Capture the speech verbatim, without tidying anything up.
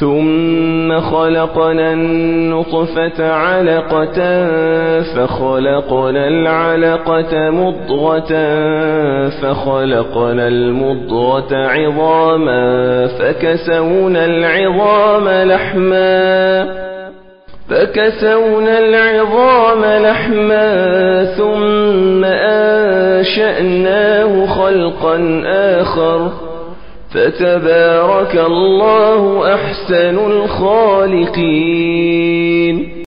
ثم خلقنا النطفة علقة فخلقنا العلقة مضغة فخلقنا المضغة عظاما فكسونا العظام لحما فكسونا العظام لحما ثم أنشأناه خلقا آخر فتبارك الله أحسن الخالقين.